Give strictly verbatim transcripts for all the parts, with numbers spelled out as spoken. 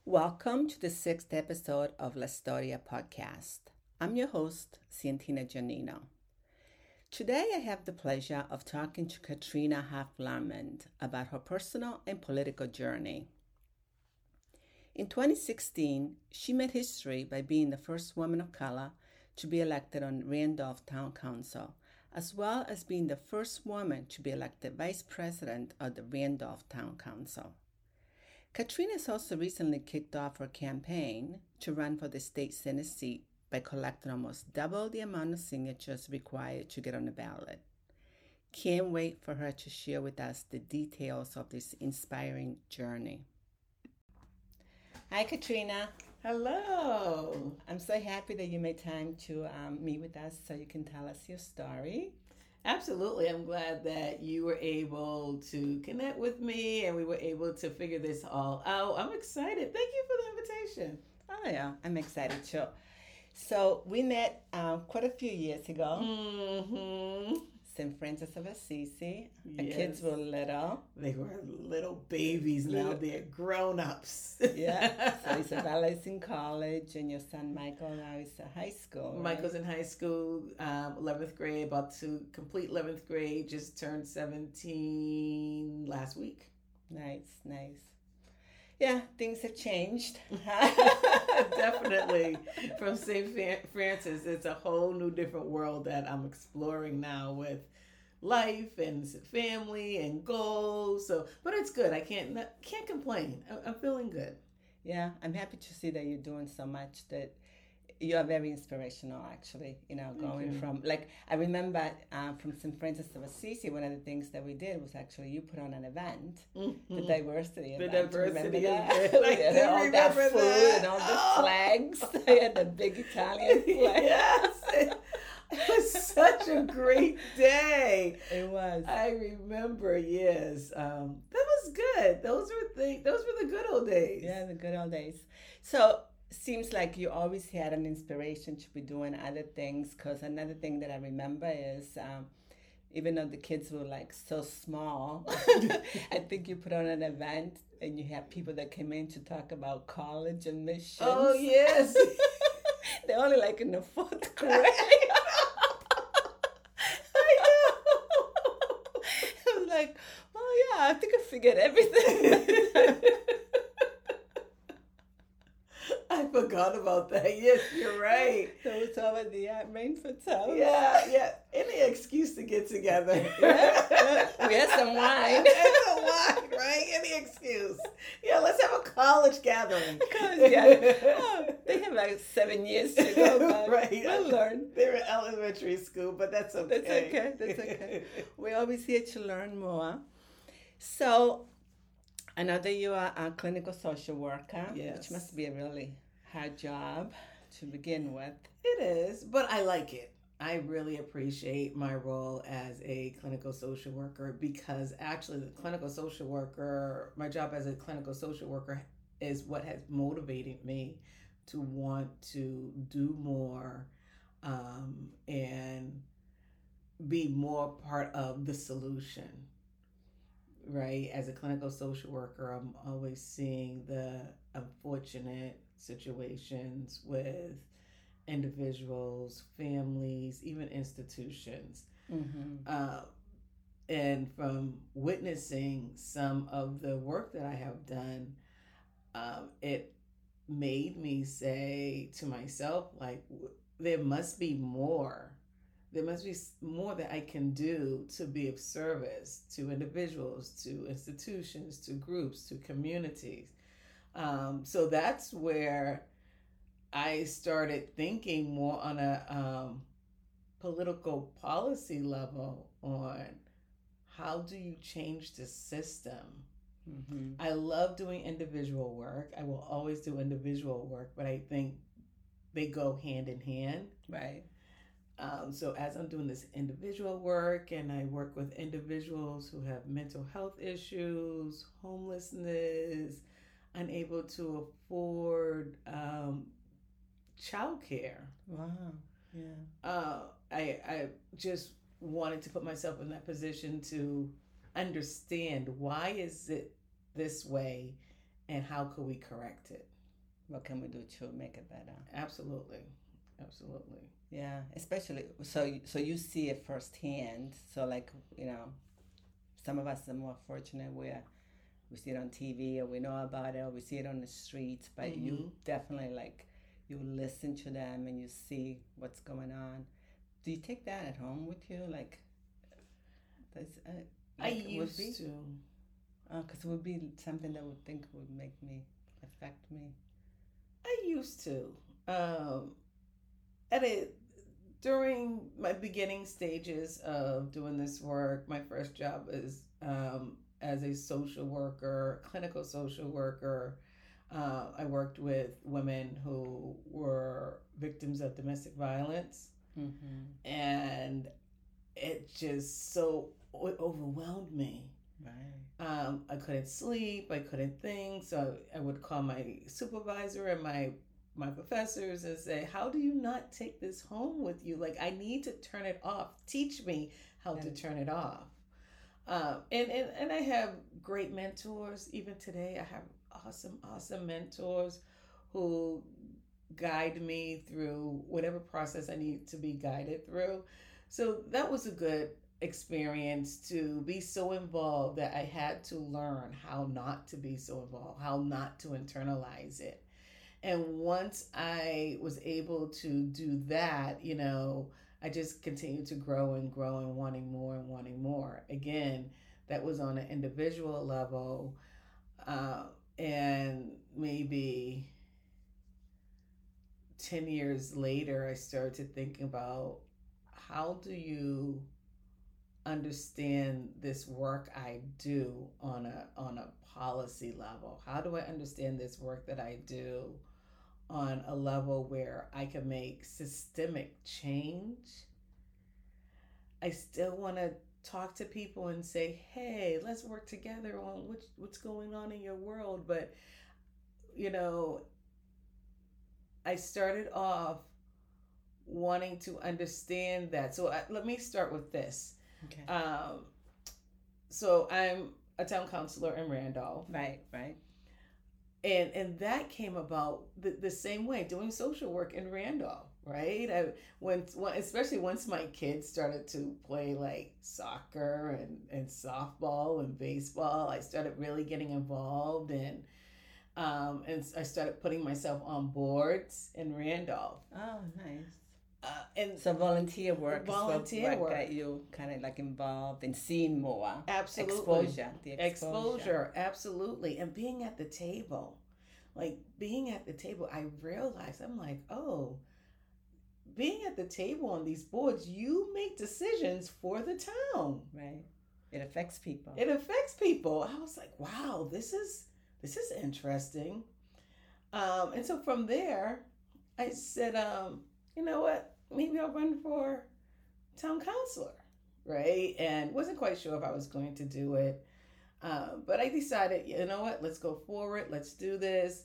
Welcome to the sixth episode of La Storia podcast. I'm your host, Cientina Giannino. Today I have the pleasure of talking to Katrina Hoff-Lamond about her personal and political journey. In twenty sixteen, she made history by being the first woman of color to be elected on Randolph Town Council, as well as being the first woman to be elected vice president of the Randolph Town Council. Katrina has also recently kicked off her campaign to run for the state Senate seat by collecting almost double the amount of signatures required to get on the ballot. Can't wait for her to share with us the details of this inspiring journey. Hi, Katrina. Hello. I'm so happy that you made time to um, meet with us so you can tell us your story. Absolutely. I'm glad that you were able to connect with me and we were able to figure this all out. I'm excited. Thank you for the invitation. Oh, yeah. I'm excited too. So we met um, quite a few years ago. Mm-hmm. Saint Francis of Assisi. The Yes. kids were little. They were little babies. Now they're grown-ups. Yeah. So Isabella's in college and your son Michael now is in high school. Right? Michael's in high school, um, eleventh grade, about to complete eleventh grade, just turned seventeen last week. Nice, nice. Yeah, things have changed. Definitely. From Saint Francis, it's a whole new different world that I'm exploring now with life and family and goals. So, but it's good. I can't can't complain. I'm feeling good. Yeah, I'm happy to see that you're doing so much that you are very inspirational, actually, you know, going you. from, like, I remember um, from Saint Francis of Assisi, one of the things that we did was actually you put on an event, mm-hmm. the diversity the event. diversity event. I did all remember that food that. and all the Oh. flags. They had the big Italian flag. Yes. It, it was such a great day. It was. I remember, yes. Um, that was good. Those were the, those were the good old days. Yeah, the good old days. So, seems like you always had an inspiration to be doing other things, because another thing that I remember is um, even though the kids were like so small, I think you put on an event and you had people that came in to talk about college and missions. Oh, yes. They're only like in the fourth grade. I know. I was like, well, yeah, I think I figured everything. I forgot about that. Yes, you're right. So it's over the uh, Rainford's house. Yeah, yeah. Any excuse to get together. Yeah, yeah. We had some wine. And some wine, right? Any excuse. Yeah, let's have a college gathering. Because, yeah, oh, they have like seven years to go. But Right. we'll learn. They're in elementary school, but that's okay. That's okay. That's okay. We're always here to learn more. So, I know that you are a clinical social worker, Yes. which must be a really hard job to begin with. It is, but I like it. I really appreciate my role as a clinical social worker because actually the clinical social worker, my job as a clinical social worker is what has motivated me to want to do more um, and be more part of the solution, right? As a clinical social worker, I'm always seeing the unfortunate situations with individuals, families, even institutions. Mm-hmm. Uh, and from witnessing some of the work that I have done, um, it made me say to myself, like, w- there must be more. There must be more that I can do to be of service to individuals, to institutions, to groups, to communities. Um, so that's where I started thinking more on a um, political policy level on how do you change the system. Mm-hmm. I love doing individual work. I will always do individual work, but I think they go hand in hand. Right. Um, so as I'm doing this individual work and I work with individuals who have mental health issues, homelessness, unable to afford um, childcare. Wow. Yeah. Uh, I I just wanted to put myself in that position to understand why is it this way and how could we correct it. what can we do to make it better? Absolutely. Absolutely. Yeah, especially so so you see it firsthand. So like, you know, some of us are more fortunate where we see it on T V or we know about it or we see it on the streets, but mm-hmm. you definitely like you listen to them and you see what's going on. Do you take that at home with you? Like, does, uh, like I used be? to. Oh, because it would be something that would think would make me, affect me. I used to. Um, at it, during my beginning stages of doing this work, my first job is um, as a social worker, clinical social worker. Uh, I worked with women who were victims of domestic violence. Mm-hmm. And it just so it overwhelmed me. Right. Um, I couldn't sleep. I couldn't think. So I would call my supervisor and my my professors and say, "How do you not take this home with you? Like, I need to turn it off. Teach me how yeah. to turn it off." Um, and, and and I have great mentors. Even today, I have awesome, awesome mentors who guide me through whatever process I need to be guided through. So that was a good experience to be so involved that I had to learn how not to be so involved, how not to internalize it. And once I was able to do that, you know, I just continued to grow and grow and wanting more and wanting more. Again, that was on an individual level. Uh, and maybe ten years later, I started to think about how do you understand this work I do on a on a policy level? How do I understand this work that I do on a level where I can make systemic change? I still want to talk to people and say, hey, let's work together on which, what's going on in your world. But, you know, I started off wanting to understand that. So I, let me start with this. Okay. Um, so I'm a town councilor in Randolph. Right, right. And and that came about the, the same way, doing social work in Randolph, right? I, when, when especially once my kids started to play like soccer and, and softball and baseball, I started really getting involved and um, and I started putting myself on boards in Randolph. Oh, nice. Uh, and so volunteer work volunteer is what work got you kind of like involved in seeing more. Absolutely. Exposure. The exposure. Exposure, absolutely. And being at the table, like being at the table, I realized, I'm like, oh, being at the table on these boards, you make decisions for the town. Right. It affects people. It affects people. I was like, wow, this is, this is interesting. Um, and so from there, I said, um, you know what, maybe I'll run for town councilor, right? And wasn't quite sure if I was going to do it. Uh, but I decided, you know what, let's go forward. Let's do this.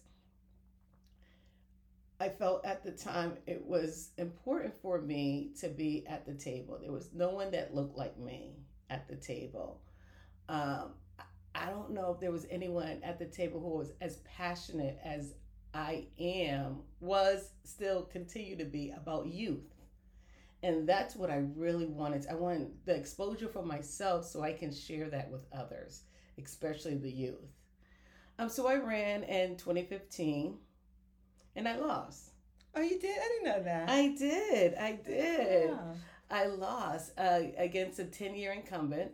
I felt at the time it was important for me to be at the table. There was no one that looked like me at the table. Um, I don't know if there was anyone at the table who was as passionate as I am, was, still continue to be about youth. And that's what I really wanted. I wanted the exposure for myself so I can share that with others, especially the youth. Um, so I ran in twenty fifteen and I lost. Oh, you did? I didn't know that. I did. I did. Yeah. I lost uh, against a ten-year incumbent.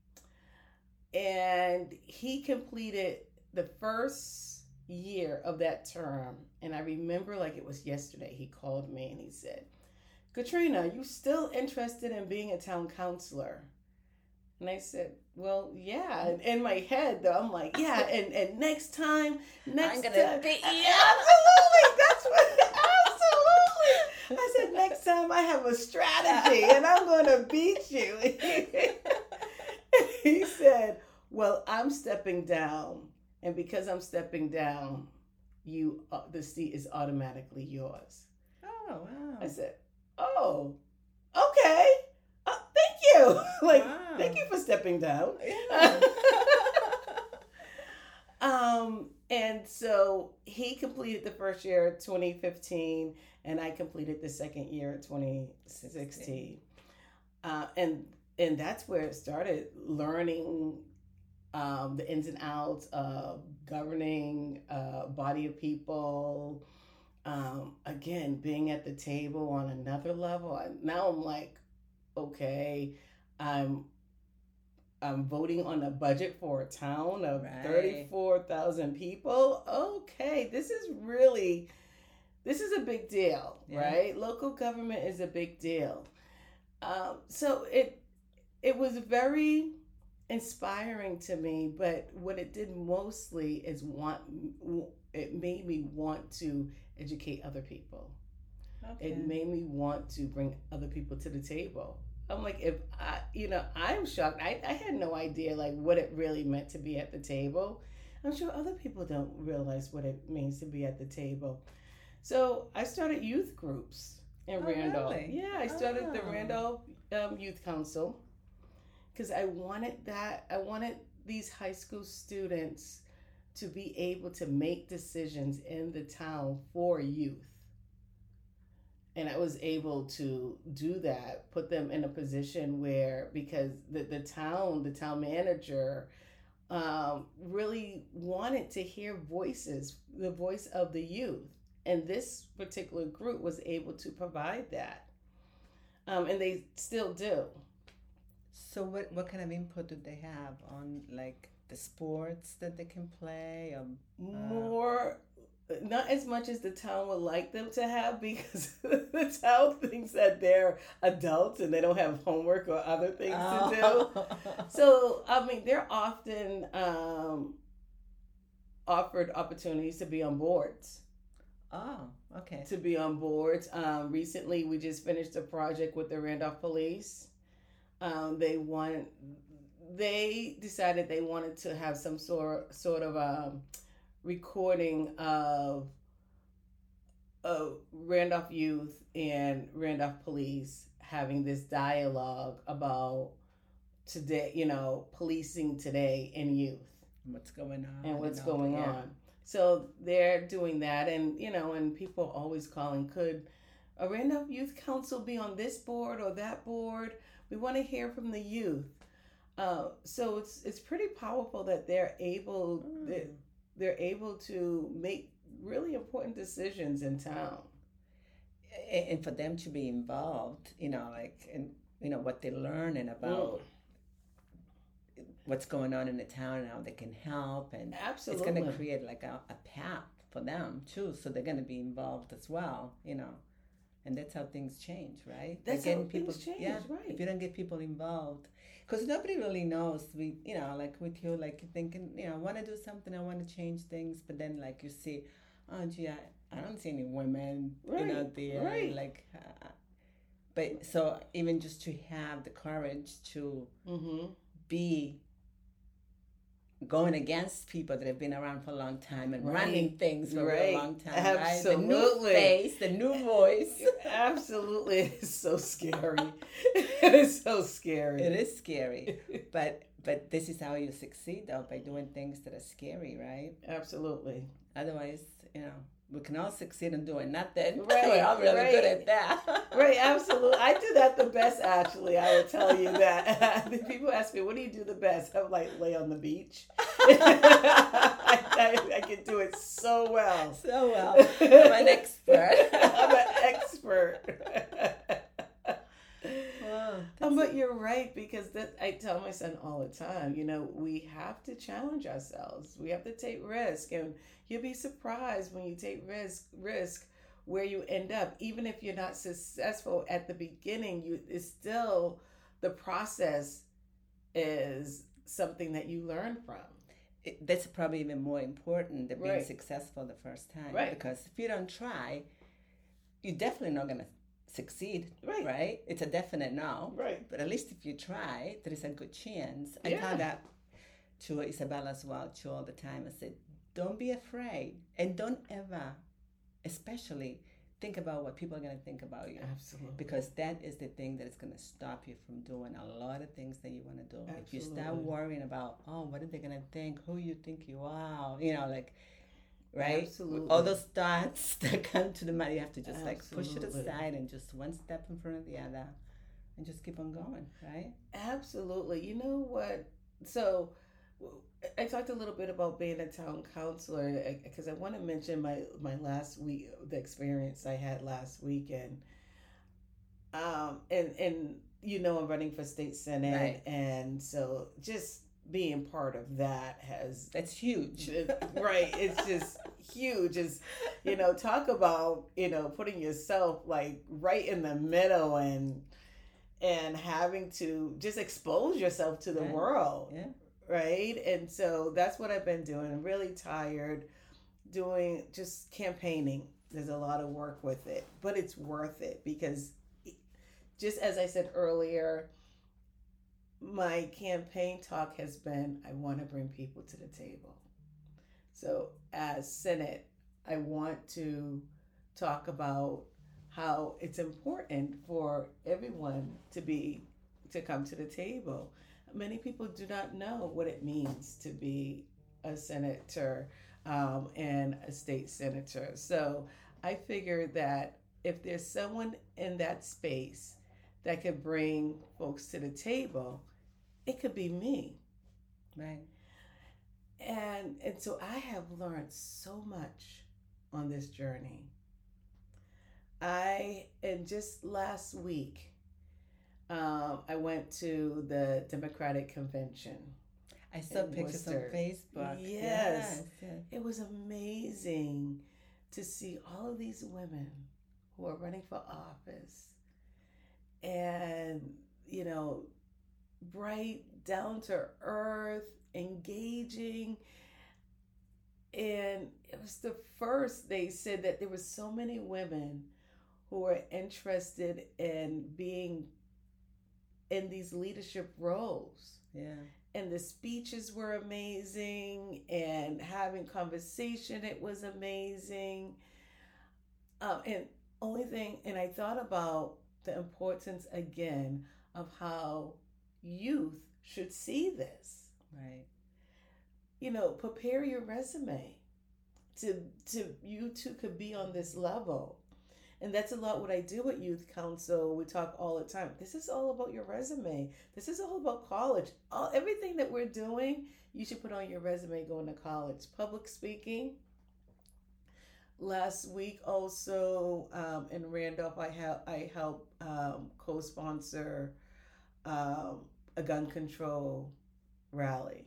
And he completed the first year of that term, and I remember like it was yesterday. He called me and he said, Katrina, you still interested in being a town councilor? And I said, well, yeah. And in my head though, I'm like, yeah, and, and next time, next I'm gonna time. beat you. Absolutely, that's what, absolutely. I said, next time I have a strategy and I'm gonna beat you. He said, well, I'm stepping down. And because I'm stepping down, you uh, the seat is automatically yours. Oh, wow. I said, oh, okay. Uh, thank you. like, wow. Thank you for stepping down. Yeah. um, And so he completed the first year twenty fifteen, and I completed the second year twenty sixteen. Uh, and and that's where it started, learning um, the ins and outs of governing a body of people. Um, again, being at the table on another level. I, now I'm like, okay, I'm I'm voting on a budget for a town of Right. thirty-four thousand people. Okay, this is really, this is a big deal, Yeah. right? Local government is a big deal. Um, so it it was very inspiring to me, but what it did mostly is want, it made me want to educate other people. Okay. It made me want to bring other people to the table. I'm like, if I, you know, I'm shocked. I, I had no idea like what it really meant to be at the table. I'm sure other people don't realize what it means to be at the table. So I started youth groups in Oh, Randolph. really? Yeah, I started the Oh. Randolph um, Youth Council because I wanted that. I wanted these high school students to be able to make decisions in the town for youth. And I was able to do that, put them in a position where, because the, the town, the town manager, um, really wanted to hear voices, the voice of the youth. And this particular group was able to provide that. Um, and they still do. So what what kind of input do they have on like the sports that they can play? Or, More, not as much as the town would like them to have, because the town thinks that they're adults and they don't have homework or other things to do. oh. So, I mean, they're often um, offered opportunities to be on boards. Oh, okay. To be on boards. Um, recently, we just finished a project with the Randolph Police. Um, they want, they decided they wanted to have some sort sort of um, recording of of Randolph youth and Randolph Police having this dialogue about today, you know, policing today in youth. What's going on? And what's and all going that, yeah. on. So they're doing that, and you know, and people are always calling, could a Randolph Youth Council be on this board or that board? We want to hear from the youth. Uh, so it's it's pretty powerful that they're able Mm. they're, they're able to make really important decisions in town. A- And for them to be involved, you know, like, and you know what they're learning about what's going on in the town and how they can help, and Absolutely. it's going to create like a, a path for them too, so they're going to be involved as well, you know, and that's how things change, right? That's Like getting how people, things change, yeah. right. If you don't get people involved, because nobody really knows. We, you know, like with you, like you're thinking, you know, I want to do something, I want to change things, but then like you see, oh gee, I, I don't see any women, you know, Right, there, right. like. Uh, but so even just to have the courage to Mm-hmm. be going against people that have been around for a long time and Right. running things for a Right. real long time, right? The new Absolutely. face, the new voice. Absolutely. It's so scary. It's so scary. It is scary, but but this is how you succeed though, by doing things that are scary, right? Absolutely. Otherwise, you know, we can all succeed in doing nothing. Right, We're all really right. good at that. Right, absolutely. I do that the best, actually. I will tell you that. People ask me, what do you do the best? I'm like, lay on the beach. I, I, I can do it so well. So well. I'm an expert. I'm an expert. Wow, Um, but you're right, because that I tell my son all the time, you know, we have to challenge ourselves. We have to take risk, and you'll be surprised when you take risk risk where you end up. Even if you're not successful at the beginning, you it's still the process is something that you learn from. It, that's probably even more important than being Right. successful the first time. Right. Because if you don't try, you're definitely not going to succeed. Right. Right? It's a definite no. Right. But at least if you try, there is a good chance. I Yeah. tell that to Isabella as well, too, all the time. I said, don't be afraid. And don't ever, especially, think about what people are going to think about you. Absolutely. Because that is the thing that is going to stop you from doing a lot of things that you want to do. If you start Absolutely. worrying about, oh, what are they going to think? Who you think you are? You know, like, right? Absolutely. All those thoughts that come to the mind, you have to just like push it Absolutely. aside and just one step in front of the other and just keep on going, right? Absolutely. You know what? So w- I talked a little bit about being a town councilor because I want to mention my my last week, the experience I had last weekend. Um, and and you know I'm running for state senate, Right. and so just being part of that has That's huge. right. It's just huge. It's you know talk about you know putting yourself like right in the middle and and having to just expose yourself to the Right. world, Yeah. right? And so that's what I've been doing. I'm really tired doing just campaigning. There's a lot of work with it, but it's worth it because just as I said earlier, my campaign talk has been I want to bring people to the table. So as Senate, I want to talk about how it's important for everyone to be to come to the table. Many people do not know what it means to be a senator um, and a state senator. So I figured that if there's someone in that space that could bring folks to the table, it could be me. Right. And and so I have learned so much on this journey. I and just last week, um, I went to the Democratic Convention. I saw in pictures on Worcester. Facebook. Yes. Yes. Yes. It was amazing to see all of these women who are running for office and, you know, bright, down to earth, engaging. And it was the first, they said that there were so many women who were interested in being in these leadership roles. Yeah. And the speeches were amazing, and having conversation, it was amazing. Um, and only thing, and I thought about the importance again of how youth should see this. Right. You know, prepare your resume to to you too could be on this level. And that's a lot what I do at Youth Council. We talk all the time. This is all about your resume. This is all about college. All everything that we're doing, you should put on your resume going to college. Public speaking. Last week also um, in Randolph, I have I helped um, co-sponsor um, a gun control rally,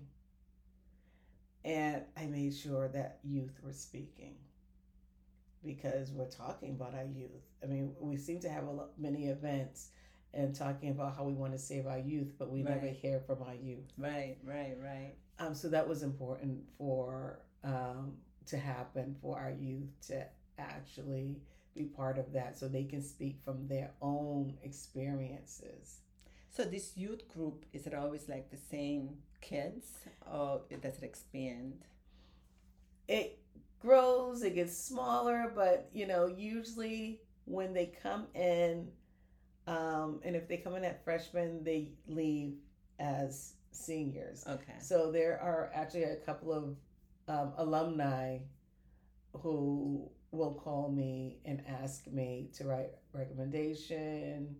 and I made sure that youth were speaking because we're talking about our youth. I mean, we seem to have a lot, many events and talking about how we want to save our youth, but we Right. never hear from our youth. Right. Right. Right. Um, so that was important for um, to happen for our youth to actually be part of that, so they can speak from their own experiences. So this youth group, is it always like the same kids or does it expand? It grows, it gets smaller, but you know, usually when they come in, um, and if they come in at freshmen, they leave as seniors. Okay. So there are actually a couple of um, alumni who will call me and ask me to write recommendation,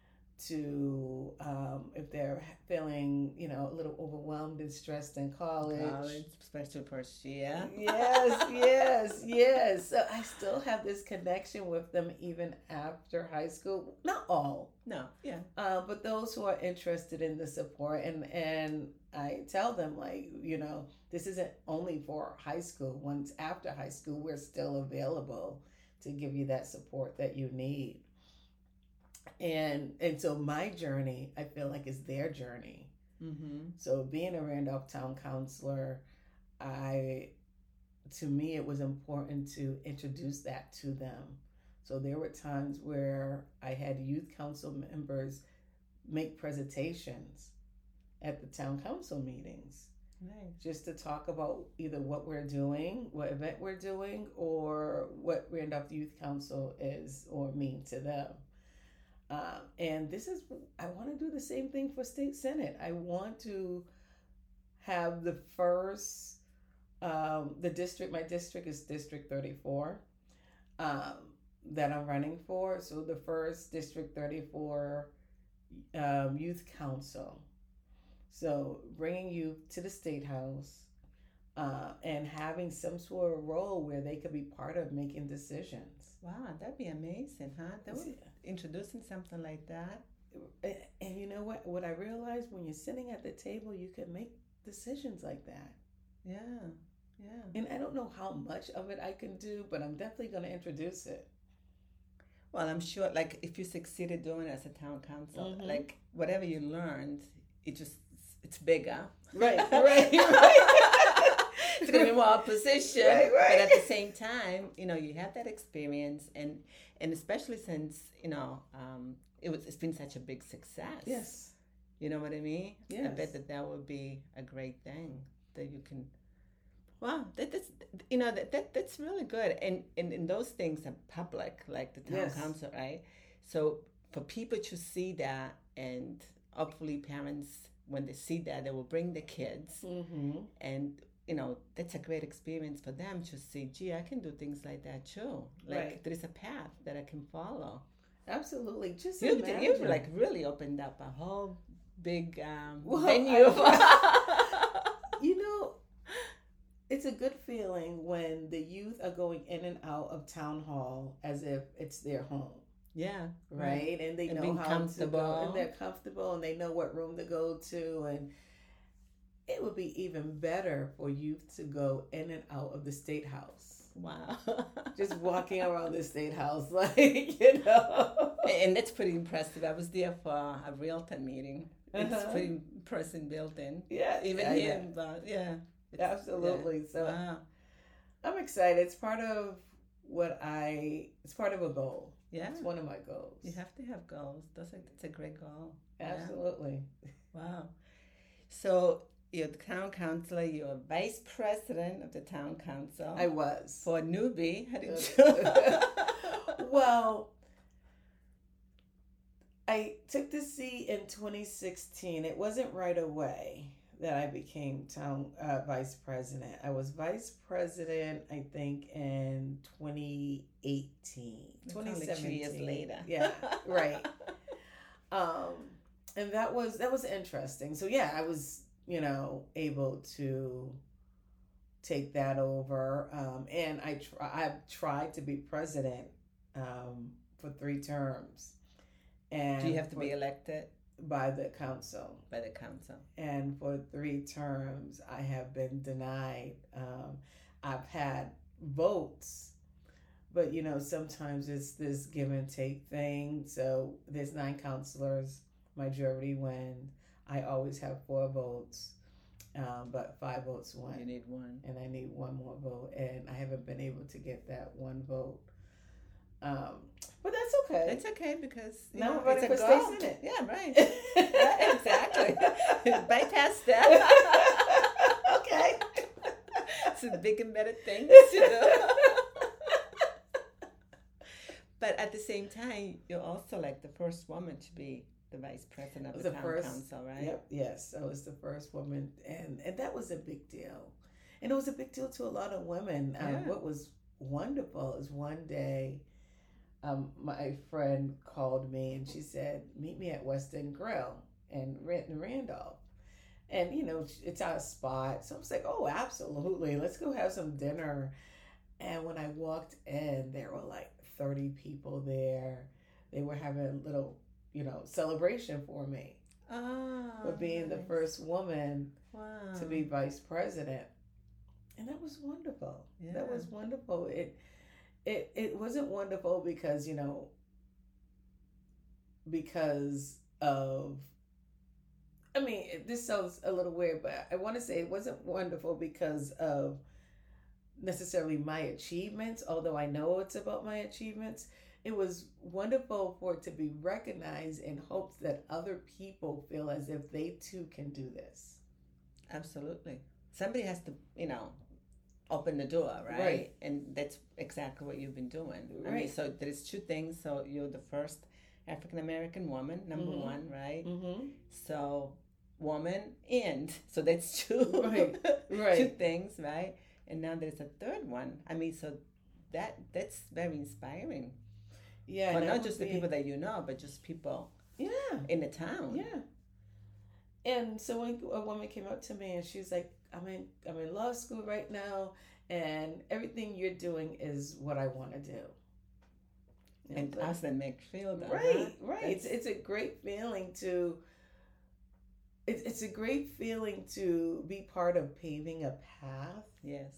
to um, if they're feeling, you know, a little overwhelmed and stressed in college. College, special first year. Yes, yes, yes. So I still have this connection with them even after high school. Not all, No. Yeah. uh, but those who are interested in the support, and and I tell them, like, you know, this isn't only for high school. Once after high school, we're still available to give you that support that you need. And and so my journey, I feel like, is their journey. Mm-hmm. So being a Randolph Town Councilor, I to me it was important to introduce that to them. So there were times where I had youth council members make presentations at the town council meetings, Nice. just to talk about either what we're doing, what event we're doing, or what Randolph Youth Council is or mean to them. Um, and this is, I want to do the same thing for state senate. I want to have the first Um, the district, my district is District thirty-four um, that I'm running for. So the first District thirty-four um, Youth Council. So bringing youth to the State House uh, and having some sort of role where they could be part of making decisions. Wow, that'd be amazing, huh? That was introducing something like that. And, and you know what? What I realized, when you're sitting at the table, you can make decisions like that. Yeah, yeah. And I don't know how much of it I can do, but I'm definitely going to introduce it. Well, I'm sure, like, if you succeeded doing it as a town council, Mhm. like, whatever you learned, it just, it's bigger. Right, right, right. It's going to be more opposition. Right, right. But at the same time, you know, you have that experience, and and especially since, you know, um, it was, it's been such a big success. Yes. You know what I mean? Yes. I bet that that would be a great thing that you can. Wow, that, that's you know that, that that's really good, and, and and those things are public, like the town Yes. council, right? So for people to see that, and hopefully parents, when they see that, they will bring the kids, Mm-hmm. and you know that's a great experience for them to see. Gee, I can do things like that too. Like Right. there is a path that I can follow. Absolutely. Just You imagine. you like really opened up a whole big um, Well, venue. I- You know, it's a good feeling when the youth are going in and out of town hall as if it's their home, Yeah, right? And they And know being how to go, comfortable. and they're comfortable, and they know what room to go to, and it would be even better for youth to go in and out of the State House. Wow. Just walking around the State House, like, you know. And that's pretty impressive. I was there for a realtor meeting. It's Uh-huh. pretty impressive building. Yeah, Even yeah, here, yeah. but yeah. It's- Absolutely. So yeah. Wow. I'm excited. It's part of what I, it's part of a goal. Yeah. It's one of my goals. You have to have goals. That's a, that's a great goal. Yeah. Absolutely. Wow. So you're the town councilor. You're vice president of the town council. I was. For a newbie. How did you? Well, I took the seat in twenty sixteen. It wasn't right away that I became town uh, vice president. I was vice president, I think, in twenty eighteen. It's only two years later. Yeah, right. Um, and that was that was interesting. So yeah, I was, you know, able to take that over. Um, and I try, I've tried to be president um, for three terms. And Do you have to for, be elected by the council? by the council? And for three terms, I have been denied. Um, I've had votes, but you know, sometimes it's this give and take thing. So there's nine counselors, majority wins. I always have four votes, um, but five votes won. You need one. And I need one more vote, and I haven't been able to get that one vote. Um, but that's okay. It's okay because you Now know, I'm running it's a for goal. state senate. Yeah, right. Right, exactly. Bypass that. Okay. It's a big and better thing to do. But at the same time, you're also like the first woman to be the vice president of was the the town first- council, right? Yep. Yes, I was the first woman, and and that was a big deal, and it was a big deal to a lot of women. Um, Yeah. What was wonderful is one day, um, my friend called me and she said, "Meet me at West End Grill in Renton Randolph." And you know, it's our spot. So I was like, "Oh, absolutely. Let's go have some dinner." And when I walked in, there were like thirty people there. They were having a little, you know, celebration for me Oh, for being the nice. first woman Wow. to be vice president. And that was wonderful. Yeah. That was wonderful. It it it wasn't wonderful because, you know, because of I mean, it- this sounds a little weird, but I want to say it wasn't wonderful because of necessarily my achievements, although I know it's about my achievements. It was wonderful for it to be recognized in hopes that other people feel as if they too can do this. Absolutely. Somebody has to, you know, open the door, right? Right. And that's exactly what you've been doing. I mean, Right. so there's two things. So you're the first African American woman, number Mhm. one, right? Mm-hmm. So woman and so that's two Right, two right. things, right? and now there's a third one. I mean, so that that's very inspiring. Yeah, But and that not would just the be people that you know, but just people yeah, in the town. yeah. And so when a woman came up to me and she's like, "I'm in I'm in law school right now, and everything you're doing is what I want to do." And And how's that make feel though? right, Huh? right. That's, It's it's a great feeling to it's it's a great feeling to be part of paving a path. yes.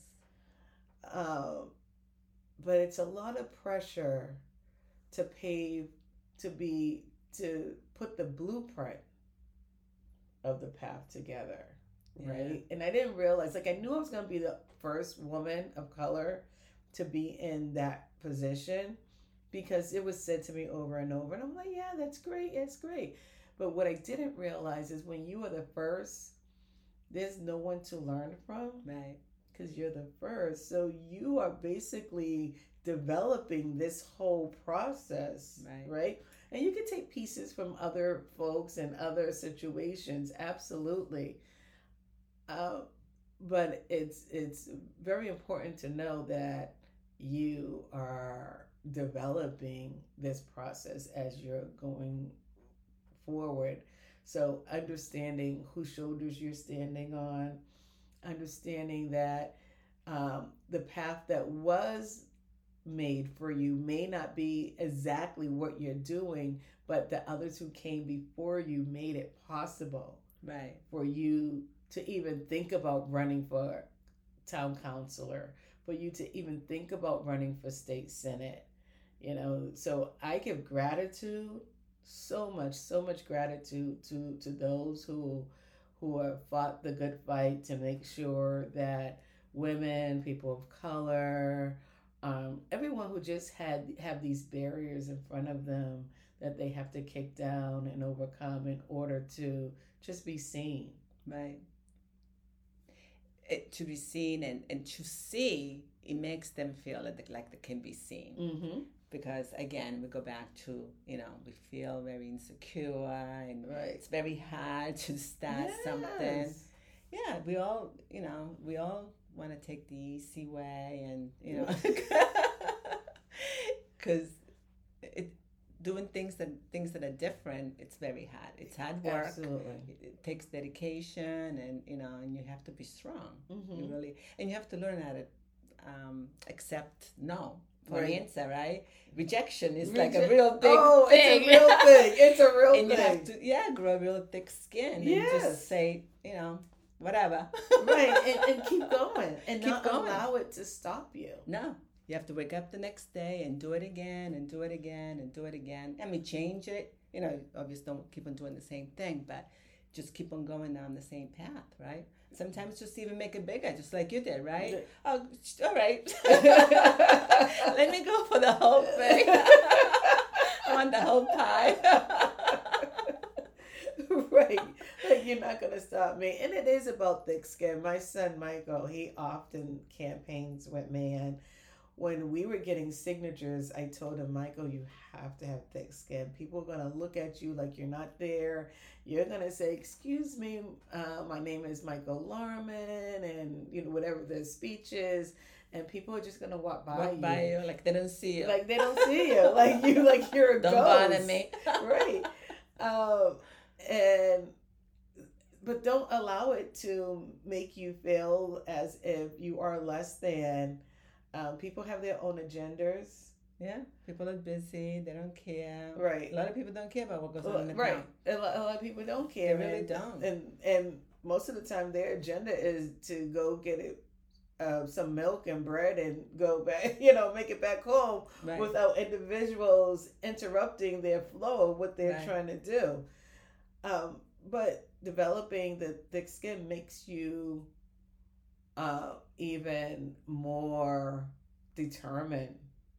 Um, but it's a lot of pressure to pave to be to put the blueprint of the path together, Yeah. right? And I didn't realize, like, I knew I was going to be the first woman of color to be in that position because it was said to me over and over. And I'm like, yeah, that's great. It's great. But what I didn't realize is when you are the first, there's no one to learn from Right. because you're the first. So you are basically developing this whole process, Right. right? And you can take pieces from other folks and other situations, absolutely. Uh, but it's it's very important to know that you are developing this process as you're going forward. So understanding whose shoulders you're standing on, understanding that um, the path that was made for you may not be exactly what you're doing, but the others who came before you made it possible Right. for you to even think about running for town councilor, for you to even think about running for state senate. You know, so I give gratitude, so much, so much gratitude to to those who who have fought the good fight to make sure that women, people of color, um, everyone who just had have these barriers in front of them that they have to kick down and overcome in order to just be seen. Right. It, to be seen and, and to see, it makes them feel like, like they can be seen. Mm-hmm. Because again, we go back to, you know, we feel very insecure and Right. it's very hard to start Yes. something. Yeah, we all, you know, we all want to take the easy way and, you know, because it doing things that things that are different, it's very hard. It's hard work. Absolutely. It, it takes dedication, and you know, and you have to be strong. Mm-hmm. You really, and you have to learn how to um, accept no for Right. an answer. Right? Rejection is Reject- like a real big oh, thing. it's a real thing. It's a real and thing. you have to, yeah, grow a real thick skin Yes. and just say, you know, whatever. Right, and, and keep going and Keep not going. allow it to stop you. No, you have to wake up the next day and do it again and do it again and do it again. I mean, change it. You know, obviously don't keep on doing the same thing, but just keep on going down the same path, right? Sometimes just even make it bigger, just like you did, right? Yeah. Oh, all right. Let me go for the whole thing. I want the whole pie. Right, like you're not gonna stop me. And it is about thick skin. My son Michael, he often campaigns with me, and when we were getting signatures, I told him, Michael, you have to have thick skin. People are gonna look at you like you're not there. You're gonna say, "Excuse me, uh, my name is Michael Larman," and you know whatever the speech is, and people are just gonna walk by Walk you, by you like they don't see you. like they don't see you, like you, like you're a Don't ghost. bother me. Right. Um, and but don't allow it to make you feel as if you are less than. Um, people have their own agendas. Yeah, people are busy. They don't care. Right. A lot of people don't care about what goes on in the Right. town. A lot, a lot of people don't care. They really and, don't. And and most of the time, their agenda is to go get it. Uh, some milk and bread and go back, you know, make it back home Right. without individuals interrupting their flow of what they're Right. trying to do. Um, but developing the thick skin makes you uh, even more determined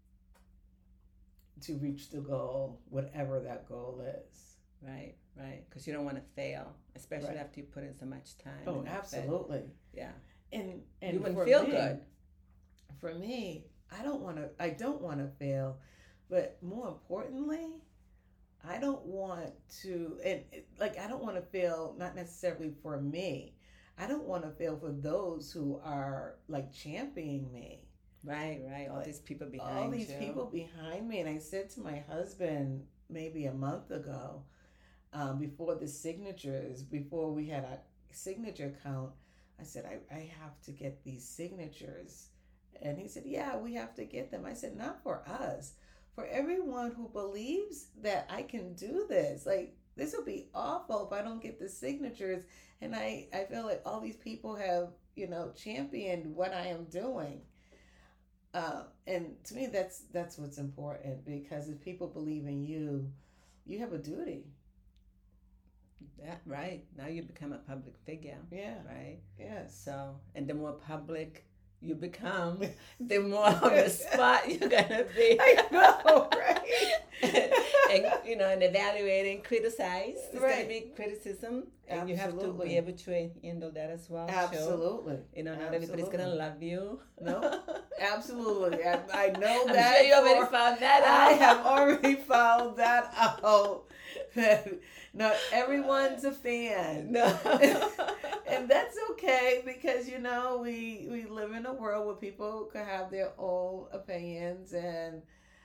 to reach the goal, whatever that goal is. Right, right. Because you don't want to fail, especially Right. after you put in so much time. Oh, and effort. absolutely. Yeah. And and You wouldn't for feel me, good. For me, I don't want to. I don't want to fail, but more importantly, I don't want to. And it- like, I don't want to fail. Not necessarily for me. I don't want to fail for those who are like championing me. Right, right. All Like, these people behind all these you. people behind me. And I said to my husband maybe a month ago, um, before the signatures, before we had a signature count, I said, I, I have to get these signatures. And he said, yeah, we have to get them. I said, not for us, for everyone who believes that I can do this. Like, this will be awful if I don't get the signatures. And I, I feel like all these people have, you know, championed what I am doing. Uh, and to me, that's that's what's important, because if people believe in you, you have a duty. Yeah, right. Now you become a public figure. Yeah. Right. Yes. So, and the more public you become, the more on the spot you're gonna be. I know, right? And you know, and evaluating, criticize. There's Right. gonna be criticism, and you have to Absolutely. be able to handle that as well. too. Absolutely. You know, not everybody's gonna Absolutely. love you. No, absolutely. I, I know I'm that. sure you already for- found that out. I have already found that out. That not everyone's a fan. No. And that's okay, because you know we we live in a world where people can have their own opinions and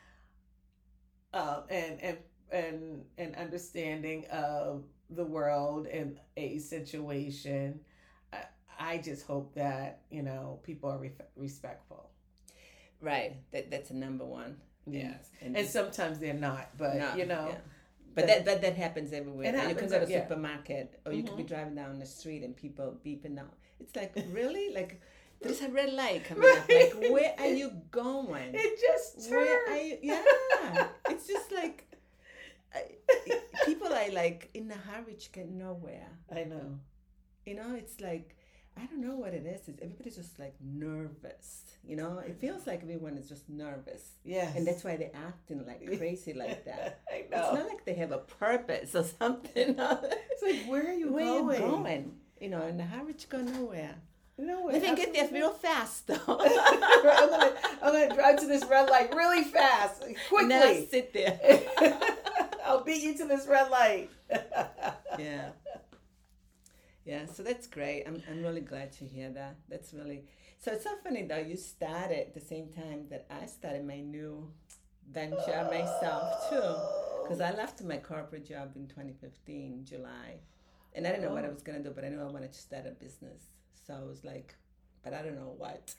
um and and and and understanding of the world and a situation. I, I just hope that you know people are re- respectful. Right. That that's a number one. Yes, And, and sometimes they're not, but no, you know. yeah. But that, that that happens everywhere. It you happens, can go to the yeah. supermarket, or you could be Mhm. driving down the street and people beeping out. It's like, really? Like, there's a red light coming up. Right. Like, where are you going? It just Where turned. are you? Yeah. It's just like, I, people are like in a hurry to get nowhere. I know. You know, it's like, I don't know what it is. It's, everybody's just like nervous. You know, it feels like everyone is just nervous. Yes. And that's why they're acting like crazy like that. I It's know. not like they have a purpose or something. It's like, where are you Where going? you going? You know, in a hurry to go nowhere. No, They can get there real fast though. I'm gonna, I'm gonna drive to this red light really fast, And then I'll quickly. sit there. I'll beat you to this red light. Yeah. Yeah, so that's great. I'm I'm really glad to hear that. That's really so it's so funny though, you started at the same time that I started my new venture myself too. Because I left my corporate job in twenty fifteen, July. And I didn't know what I was gonna do, but I knew I wanted to start a business. So I was like, but I don't know what.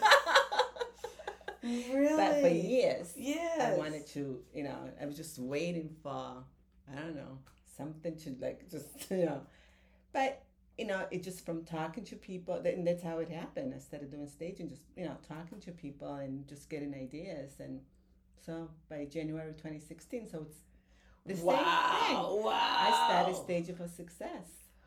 Really? But for years, Yes. I wanted to, you know, I was just waiting for, I don't know, something to like just, you know. But, you know, it just from talking to people, and that's how it happened. I started doing staging, just, you know, talking to people and just getting ideas. And so by January twenty sixteen, so it's the same Wow. thing. Wow. I started Staging for Success.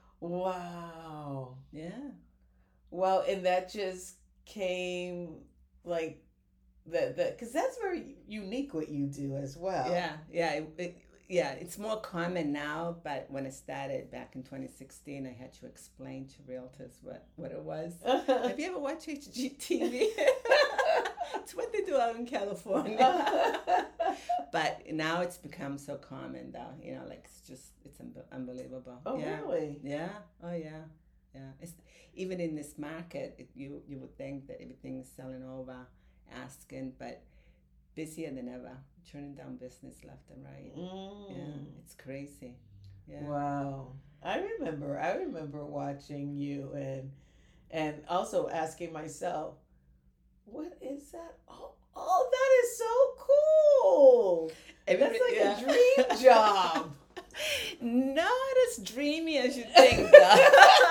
Wow. Yeah. Well, and that just came like that, that, because that's very unique what you do as well. Yeah, yeah, it, it, yeah. It's more common now, but when I started back in twenty sixteen, I had to explain to realtors what, what it was. Have you ever watched H G T V? It's what they do out in California. But now it's become so common, though. You know, like it's just it's un- unbelievable. Oh, yeah. really? Yeah. Oh, yeah. Yeah. It's even in this market, it, you you would think that everything's selling over, asking, but busier than ever, turning down business left and right. Mm. Yeah, it's crazy. Yeah. Wow. I remember I remember watching you and and also asking myself, what is that? Oh, oh that is so cool. That's like yeah. a dream job. Not as dreamy as you think, though.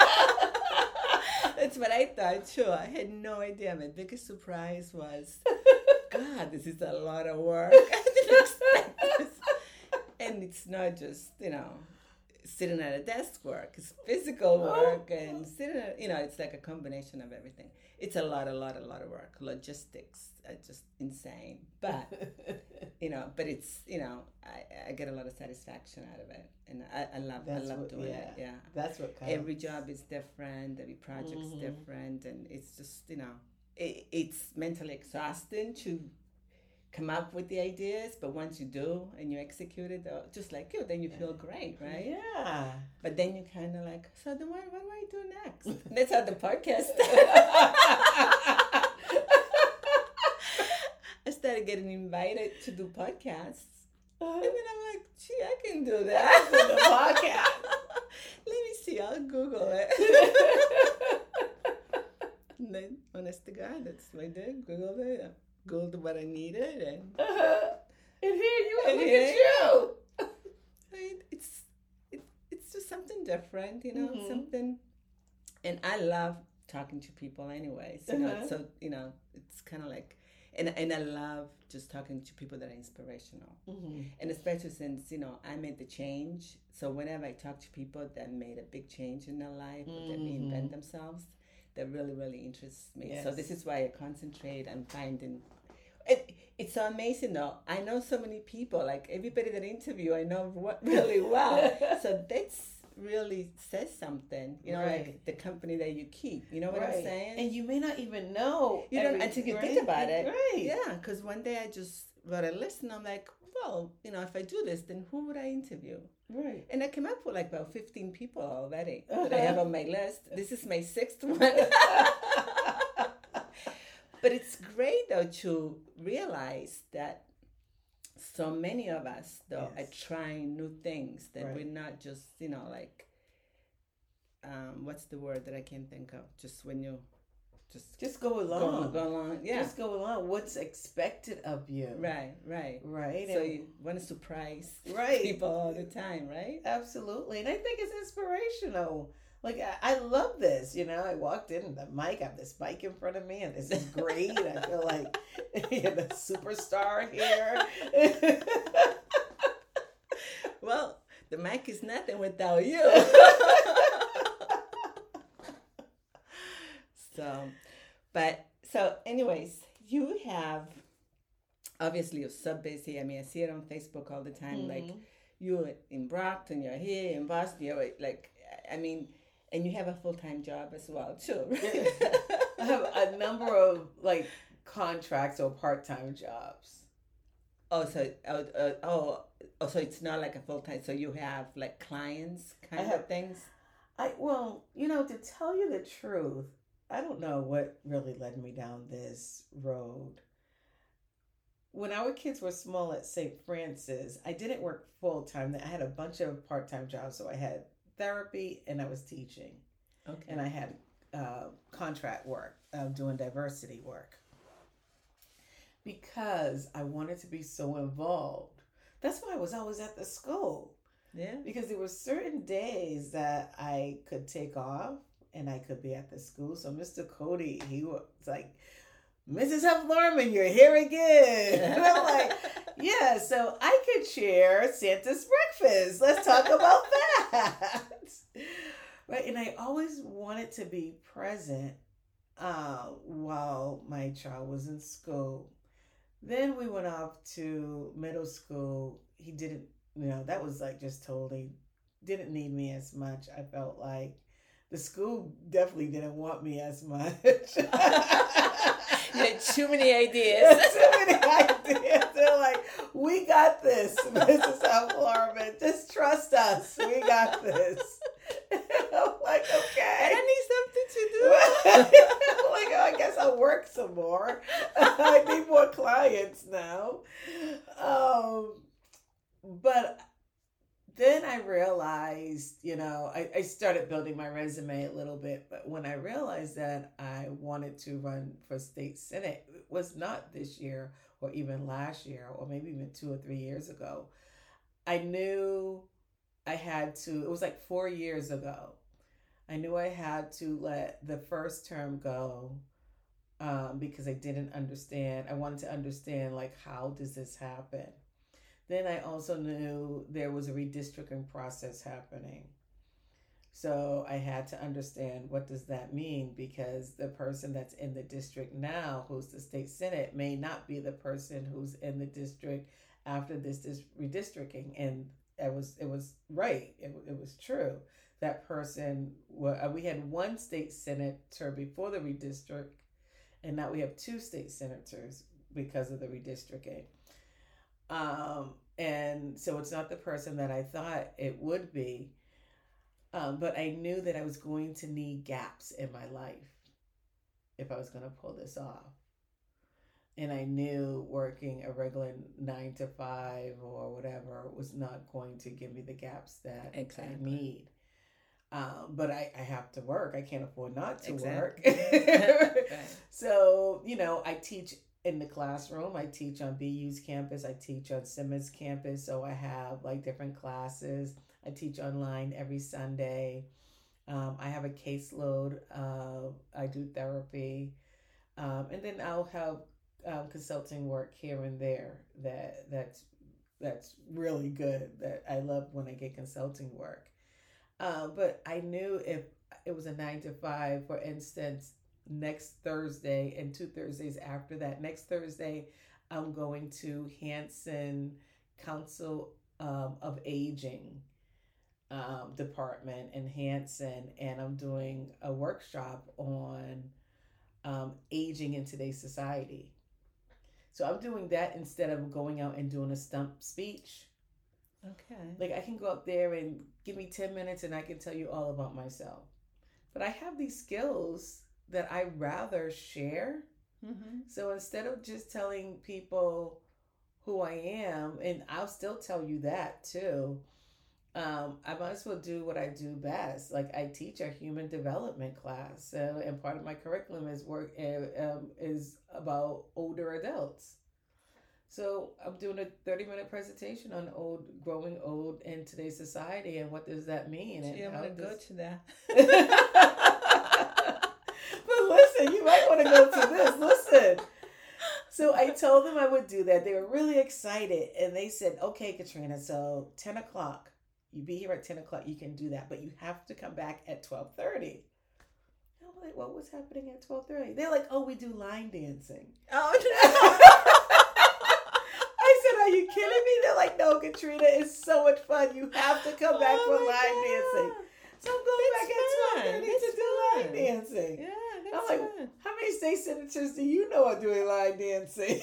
That's what I thought too. I had no idea. My biggest surprise was, God, this is a lot of work. I didn't expect this. And it's not just, you know, sitting at a desk work. It's physical work and sitting at, you know, it's like a combination of everything. It's a lot, a lot, a lot of work. Logistics are just insane. But, you know, but it's, you know, I, I get a lot of satisfaction out of it. And I, I love That's I love what- doing yeah. it. Yeah. That's what counts. Every job is different. Every project's Mhm. different. And it's just, you know, it, it's mentally exhausting to come up with the ideas, but once you do and you execute it, uh, just like you, then you feel great, right? Yeah. But then you kind of like, so then what, what do I do next? That's how the podcast I started getting invited to do podcasts. And then I'm like, gee, I can do that. The podcast. Let me see, I'll Google it. And then, honest to God, that's what I did. Googled it. Googled what I needed. And, uh-huh. and here you are. And Look here at you. Right? It's, it, it's just something different, you know, Mm-hmm. something. And I love talking to people anyways. You know, Uh-huh. so, you know, it's kind of like, and, and I love just talking to people that are inspirational. Mm-hmm. And especially since, you know, I made the change. So whenever I talk to people that made a big change in their life, or that Mm-hmm. reinvent themselves, that really, really interests me. Yes. So this is why I concentrate on finding... It, it's so amazing, though. I know so many people, like everybody that I interview, I know what really well. So that's really says something, you know, Right. like the company that you keep. You know what Right. I'm saying? And you may not even know. You don't every- until you right? think about it. Right. Yeah, because one day I just wrote a list and I'm like, well, you know, if I do this, then who would I interview? Right. And I came up with like about fifteen people already Uh-huh. that I have on my list. This is my sixth one. But it's great though to realize that so many of us though Yes. are trying new things, that Right. we're not just, you know, like um what's the word that I can't think of? Just when you just Just go go, along. go along. Yeah. Just go along. What's expected of you. Right, right. Right. So and- you want to surprise Right. people all the time, right? Absolutely. And I think it's inspirational. Like, I, I love this. You know, I walked in the mic, I have this mic in front of me, and this is great. I feel like you're the superstar here. Well, the mic is nothing without you. So, but, so anyways, you have, obviously you're so busy. I mean, I see it on Facebook all the time. Like, Mhm. you're in Brockton, you're here in Boston, you're like, I mean, and you have a full-time job as well, too. Right? I have a number of, like, contracts or part-time jobs. Oh, so, oh, uh, oh, oh, so it's not like a full-time, so you have, like, clients kind I have- of things? I well, you know, to tell you the truth, I don't know what really led me down this road. When our kids were small at Saint Francis, I didn't work full time. I had a bunch of part time jobs. So I had therapy and I was teaching, Okay. and I had uh, contract work, uh, doing diversity work, because I wanted to be so involved. That's why I was always at the school. Yeah. Because there were certain days that I could take off and I could be at the school. So Mister Cody, he was like, Missus Huff Lorman, you're here again. And I'm like, yeah, so I could share Santa's breakfast. Let's talk about that. Right. And I always wanted to be present uh, while my child was in school. Then we went off to middle school. He didn't, you know, that was like just totally didn't need me as much. I felt like the school definitely didn't want me as much. You had too many ideas. Too many ideas. They're like, we got this, Missus Lorman. Just trust us. We got this. I'm like, okay. I need something to do. I'm like, oh, I guess I'll work some more. I need more clients now. Um, but then I realized, you know, I, I started building my resume a little bit. But when I realized that I wanted to run for state senate, it was not this year or even last year or maybe even two or three years ago. I knew I had to, it was like four years ago. I knew I had to let the first term go um, because I didn't understand. I wanted to understand, like, how does this happen? Then I also knew there was a redistricting process happening. So I had to understand, what does that mean? Because the person that's in the district now, who's the state senate, may not be the person who's in the district after this, this redistricting. And it was it was right. It, it was true. That person, we had one state senator before the redistrict, and now we have two state senators because of the redistricting. Um, and so it's not the person that I thought it would be. Um, but I knew that I was going to need gaps in my life if I was going to pull this off. And I knew working a regular nine to five or whatever was not going to give me the gaps that exactly. I need. Um, but I, I have to work. I can't afford not to exactly. work. Right. So, you know, I teach in the classroom. I teach on B U's campus. I teach on Simmons campus. So I have like different classes. I teach online every Sunday. Um, I have a caseload. Uh, I do therapy. Um, and then I'll have um, consulting work here and there that that's that's really good. That I love when I get consulting work. Uh, but I knew if it was a nine to five, for instance, next Thursday and two Thursdays after that, next Thursday, I'm going to Hanson Council um, of Aging um, department in Hanson, and I'm doing a workshop on um, aging in today's society. So I'm doing that instead of going out and doing a stump speech. Okay. Like I can go up there and give me ten minutes and I can tell you all about myself. But I have these skills that I rather share. Mm-hmm. So instead of just telling people who I am, and I'll still tell you that too, um, I might as well do what I do best. Like I teach a human development class, so, and part of my curriculum is work uh, um, is about older adults. So I'm doing a thirty minute presentation on old, growing old in today's society, and what does that mean? And yeah, I want to go to that. But listen, you might want to go to this. Listen. So I told them I would do that. They were really excited, and they said, "Okay, Katrina, so ten o'clock. You be here at ten o'clock. You can do that, but you have to come back at twelve thirty." I'm like, "What was happening at twelve thirty?" They're like, "Oh, we do line dancing." Oh no. Are you kidding me? They're like, "No, Katrina, it's so much fun. You have to come back oh for line God. dancing." So I'm going that's back at twelve thirty to do line dancing. Yeah, that's I'm like, fun. How many state senators do you know are doing line dancing?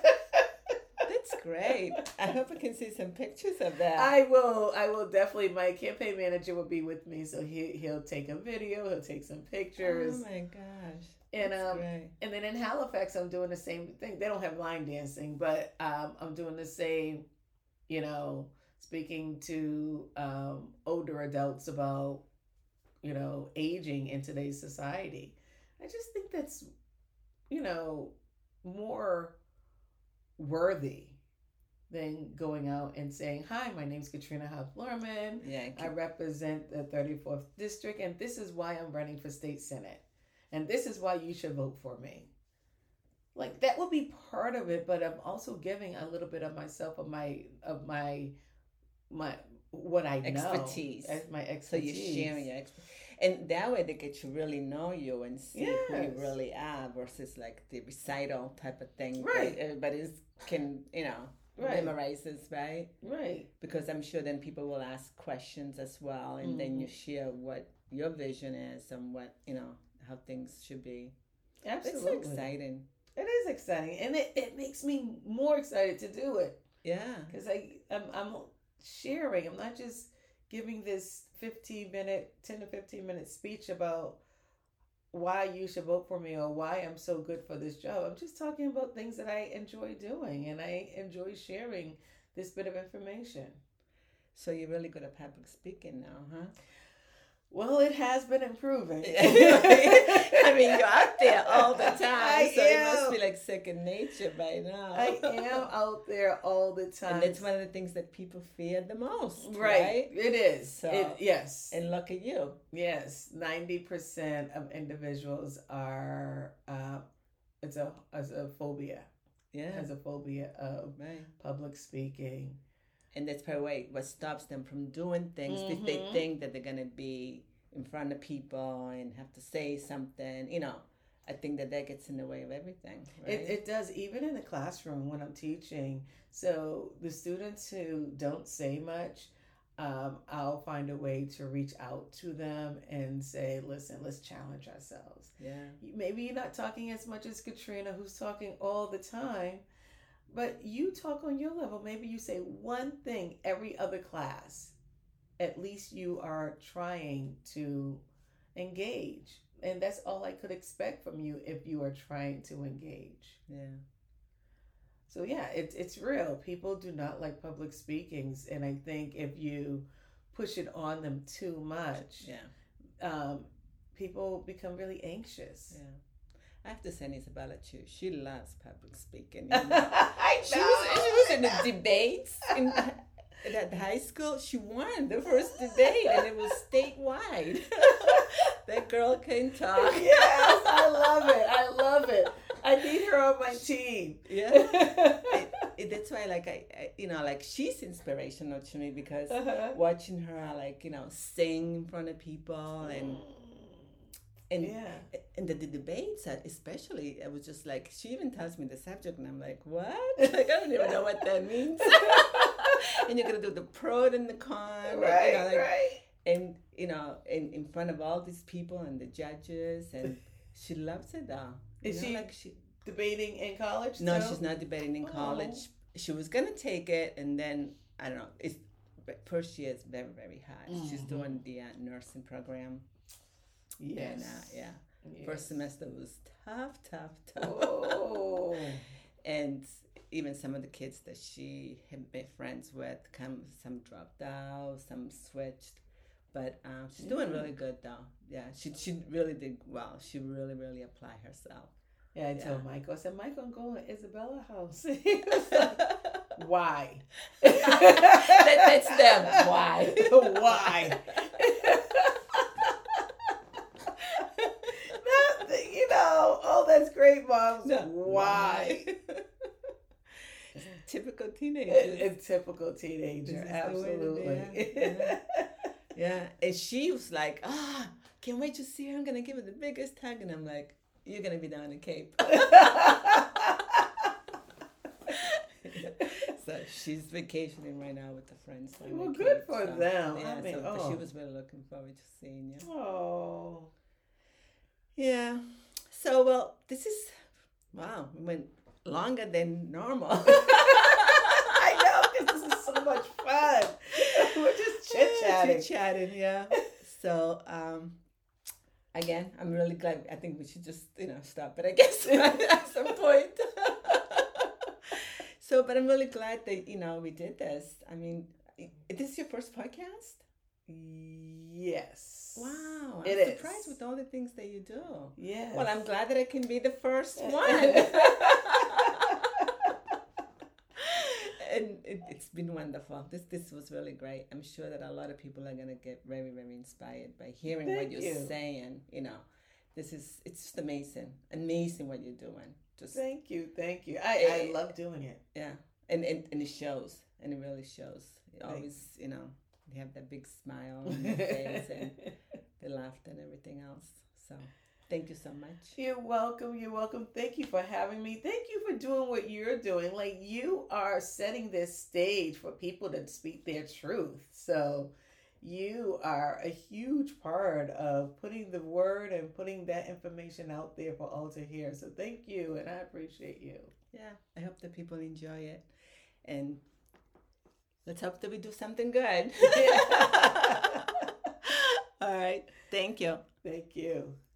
That's great. I hope I can see some pictures of that. I will. I will definitely. My campaign manager will be with me, so he he'll take a video. He'll take some pictures. Oh my gosh. And That's um great. And then in Halifax, I'm doing the same thing. They don't have line dancing, but um, I'm doing the same. You know, speaking to um, older adults about, you know, aging in today's society. I just think that's, you know, more worthy than going out and saying, "Hi, my name's Katrina Hoff-Lorman. Yeah, I represent the thirty-fourth district, and this is why I'm running for state senate. And this is why you should vote for me." Like that would be part of it, but I'm also giving a little bit of myself, of my, of my, my, what I know. Expertise. My expertise. So you're sharing your expertise. And that way they get to really know you and see yes. who you really are versus like the recital type of thing. Right. That everybody can, you know, right. memorizes, right? Right. Because I'm sure then people will ask questions as well. And mm-hmm. then you share what your vision is and what, you know, how things should be. Absolutely. It's so exciting. It is exciting. And it, it makes me more excited to do it. Yeah. Because I, I'm, I'm sharing. I'm not just giving this fifteen minute, ten to fifteen minute speech about why you should vote for me or why I'm so good for this job. I'm just talking about things that I enjoy doing, and I enjoy sharing this bit of information. So you're really good at public speaking now, huh? Well, it has been improving. I mean, you're out there all the time, I so am. It must be like second nature by now. I am out there all the time. And that's one of the things that people fear the most, right? right? It is. So, it, yes. And look at you. Yes. ninety percent of individuals are, uh, it's a, it's a phobia. Yeah. Has a phobia of right. public speaking. And that's probably what stops them from doing things mm-hmm. if they think that they're going to be in front of people and have to say something. You know, I think that that gets in the way of everything. Right? It, it does, even in the classroom when I'm teaching. So the students who don't say much, um, I'll find a way to reach out to them and say, listen, let's challenge ourselves. Yeah. Maybe you're not talking as much as Katrina, who's talking all the time, but you talk on your level. Maybe you say one thing every other class. At least you are trying to engage. And that's all I could expect from you if you are trying to engage. Yeah. So yeah, it's it's real. People do not like public speakings, and I think if you push it on them too much, Yeah. um, people become really anxious. Yeah. I have to send Isabella too. She loves public speaking. You know? I know. She was, she was in the debates in, at high school. She won the first debate, and it was statewide. That girl can talk. Yes, I love it. I love it. I need her on my team. Yeah. it, it, that's why, like, I, I, you know, like, she's inspirational to me because Uh-huh. watching her, like, you know, sing in front of people and and Yeah. and the, the debates, uh, especially, I was just like, she even tells me the subject, and I'm like, what? Like, I don't even know what that means. And you're gonna do the pro and the con, Right, and, you know, like, right. and you know, in, in front of all these people and the judges, and she loves it though. You Is know, she like she? debating in college? No, still? she's not debating in Oh. college. She was gonna take it, and then I don't know. It's first year is very very hard. She's Mhm. doing the uh, nursing program. Yes. And, uh, yeah. Yes. First semester was tough, tough, tough. Oh. And even some of the kids that she had been friends with, come some dropped out, some switched. But um, she's doing really good though. Yeah, she she really did well. She really really applied herself. Yeah, I Yeah. told Michael, I said, Michael, I'm going to Isabella's house. He was like, why? that, that's them. Why? Why? Not, the- you know, oh, that's great, Moms. No, Why? Typical A, teenagers. a typical teenager, This is the way that they absolutely. are. Yeah, and she was like, ah, can't wait to see her. I'm gonna give her the biggest hug, and I'm like, you're gonna be down in Cape. So she's vacationing right now with the friends. on the Well, Cape, good for so, them. Yeah, I mean, so, but she oh. was really looking forward to seeing you. Oh. Yeah. So well, this is wow. We went longer than normal. I know, because this is so much fun. We're just chit-chatting. Chit-chatting, yeah. So, um, again, I'm really glad. I think we should just, you know, stop it, I guess, at some point. So, but I'm really glad that, you know, we did this. I mean, i- this is your first podcast? Yes. Wow. I'm It is. surprised with all the things that you do. Yes. Well, I'm glad that I can be the first one. And it, it's been wonderful. This this was really great. I'm sure that a lot of people are gonna get very very inspired by hearing Thank what you're you. saying. You know, this is it's just amazing, amazing what you're doing. Just Thank you, thank you. I, Eh, I love doing it. yeah, and, and and it shows, and it really shows. You Thanks. always, you know, you have that big smile on your face and the laughter and everything else. So thank you so much. You're welcome. You're welcome. Thank you for having me. Thank you for doing what you're doing. Like, you are setting this stage for people to speak their truth. So you are a huge part of putting the word and putting that information out there for all to hear. So thank you, and I appreciate you. Yeah, I hope that people enjoy it, and let's hope that we do something good. All right, thank you. Thank you.